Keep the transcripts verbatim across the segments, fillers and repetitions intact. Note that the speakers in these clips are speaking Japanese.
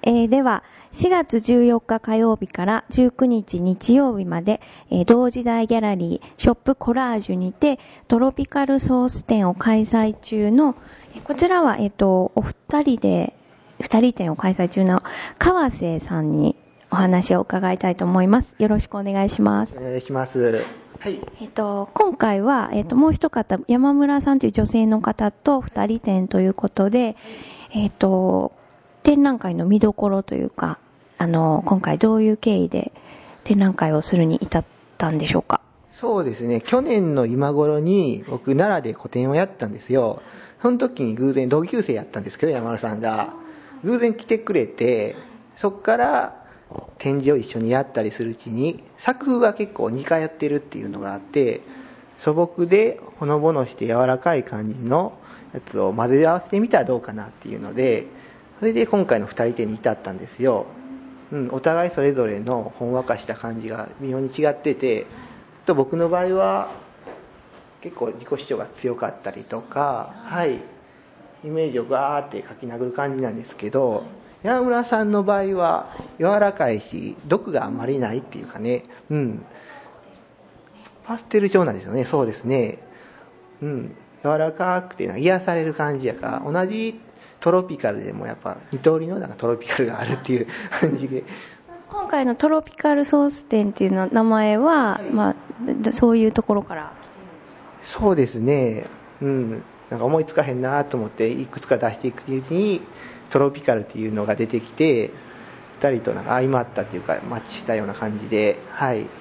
えー、では、しがつじゅうよっか火曜日からじゅうくにち日曜日まで、えー、同時代ギャラリーショップコラージュにてトロピカルソース展を開催中の、こちらは、えっと、お二人で、二人展を開催中の川瀬さんにお話を伺いたいと思います。よろしくお願いします。 お願いします。はい。 えっと、今回は、えっと、もう一方、山村さんという女性の方と二人展ということで、えっと、展覧会の見どころというか、あの、今回どういう経緯で展覧会をするに至ったんでしょうか？ そうですね。去年の今頃に僕奈良で個展をやったんですよ。その時に偶然同級生やったんですけど、山村さんが偶然来てくれて、そこから展示を一緒にやったりするうちに作風が結構似通ってるっていうのがあって、素朴でほのぼのして柔らかい感じのやつを混ぜ合わせてみたらどうかなっていうので、それで今回の二人展に至ったんですよ。うん、お互いそれぞれのほんわかした感じが微妙に違ってて、と僕の場合は結構自己主張が強かったりとか、はい、イメージをガーって書き殴る感じなんですけど、山村さんの場合は柔らかいし毒があんまりないっていうかね、うん、パステル調なんですよね。そうですね、うん、柔らかくて癒される感じやから、同じトロピカルでもやっぱ二通りのなんかトロピカルがあるっていう感じで、 今回のトロピカルソース展っていうの名前は、はい、まあ、そういうところから。 そうですね、うん、なんか思いつかへんなと思っていくつか出していくうちにトロピカルっていうのが出てきて、ふたりとなんか相まったっていうかマッチしたような感じで、はい、うん。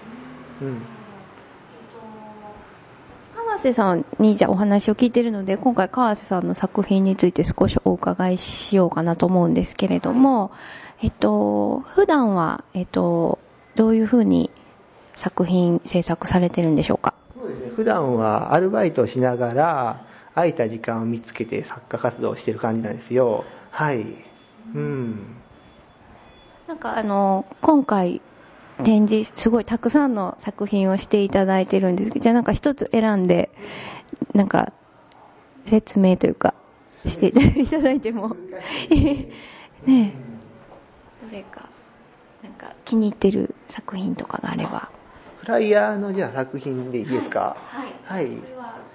川瀬さんにじゃあお話を聞いているので、今回川瀬さんの作品について少しお伺いしようかなと思うんですけれども、えっと、普段は、えっと、どういうふうに作品制作されてるんでしょうか？ そうですね、普段はアルバイトをしながら空いた時間を見つけて作家活動をしてる感じなんですよ。はい。うん。 なんかあの、今回展示すごいたくさんの作品をしていただいてるんですけど、じゃあなんか一つ選んでなんか説明というかしていただいてもねえ、どれかなんか気に入ってる作品とかがあれば。 フライヤーのじゃあ作品でいいですか？ はい、 はい、はい、 これは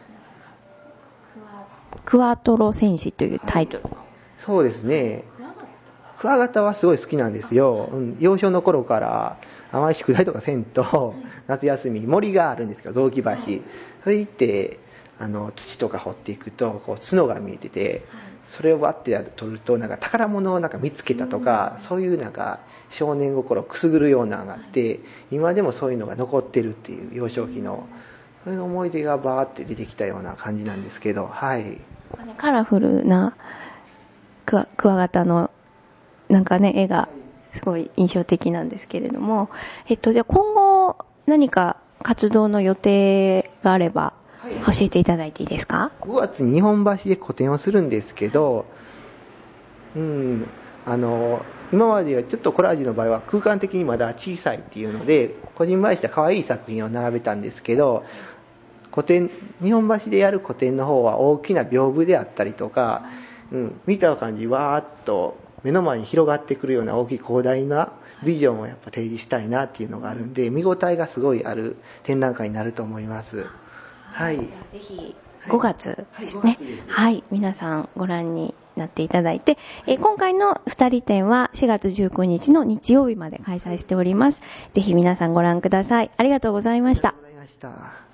クワトロ戦士というタイトルの、はい、 そうですね、クワガタはすごい好きなんですよ、うん、幼少の頃からあまり宿題とかせんと夏休み森があるんですけど、雑木橋、それ行ってあの土とか掘っていくとこう角が見えてて、それをバッて取るとなんか宝物をなんか見つけたとか、そういうなんか少年心をくすぐるようなのがあって、今でもそういうのが残ってるっていう幼少期のそういう思い出がバーって出てきたような感じなんですけど、はい、 カラフルなクワ、クワガタのなんかね絵がすごい印象的なんですけれども、えっとじゃあ今後何か活動の予定があれば教えていただいていいですか？ ごがつに日本橋で個展をするんですけど、うん、あの今まではちょっとコラージュの場合は空間的にまだ小さいっていうので個人前した可愛い作品を並べたんですけど、個展日本橋でやる個展の方は大きな屏風であったりとか、うん、見た感じわーっと目の前に広がってくるような大きい広大なビジョンをやっぱ提示したいなっていうのがあるんで、見応えがすごいある展覧会になると思います。はい。 じゃあぜひごがつですね。はい、はい、皆さんご覧になっていただいて、えー、今回の二人展はしがつじゅうくにちの日曜日まで開催しております。ぜひ皆さんご覧ください。ありがとうございました。 ありがとうございました。